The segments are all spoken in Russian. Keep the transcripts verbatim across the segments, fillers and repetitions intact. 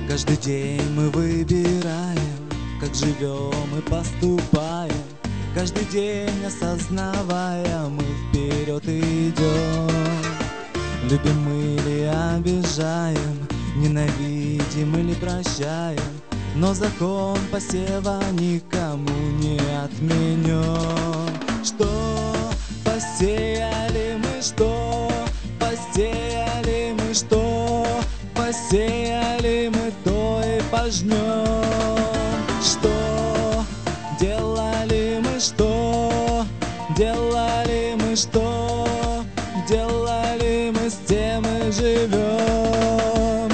Каждый день мы выбираем, как живем и поступаем. Каждый день осознавая, мы вперед идем. Любим мы или обижаем, ненавидим или прощаем, но закон посева никому не отменен. Что посеяли мы, что посеяли мы, что посеяли мы, то и пожнем. Что делали мы, что делали мы, что делали мы, с тем и живем.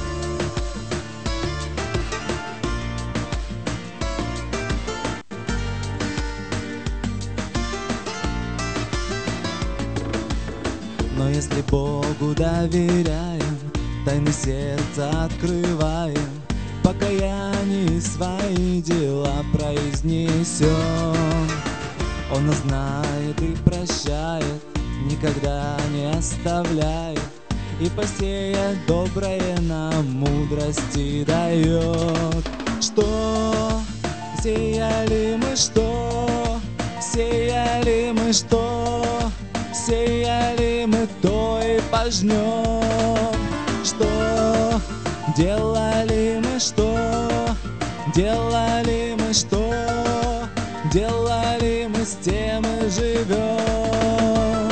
Но если Богу доверяем, тайны сердца открываем, в покаянии свои дела произнесем. Он нас знает и прощает, никогда не оставляет, и посеять доброе нам мудрости дает. Что сеяли мы, что сеяли мы, что сеяли мы, то и пожнем. Что делали мы, что делали мы, что делали мы, с тем и живем.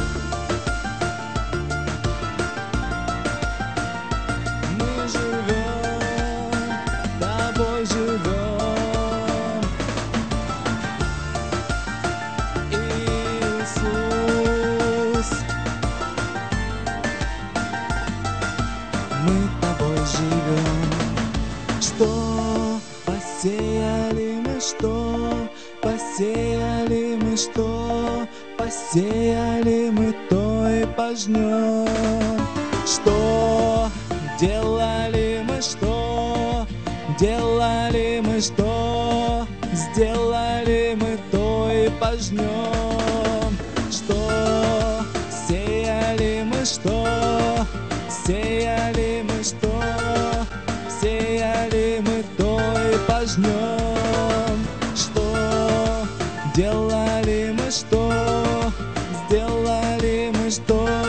Мы живем, тобой живем. Иисус, мы тобой живем. Что посеяли мы, что посеяли мы, что посеяли мы, то и пожнем. Что делали мы, что делали мы, что сделали мы, то и пожнем. Что сеяли мы, что сеяли мы, что сеяли мы, то и пожнем. Что делали мы, что сделали мы, что